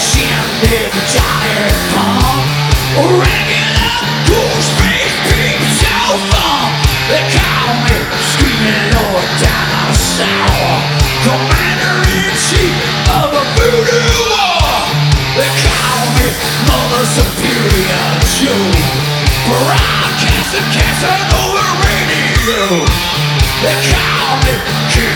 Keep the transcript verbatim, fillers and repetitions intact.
shindig giant bomb, regular cool space beam so far. They call me screaming Lord Dinosaur, Commander-in-Chief of a voodoo war. They call me Mother Superior Joe, broadcasting Casanova Radio. They call me King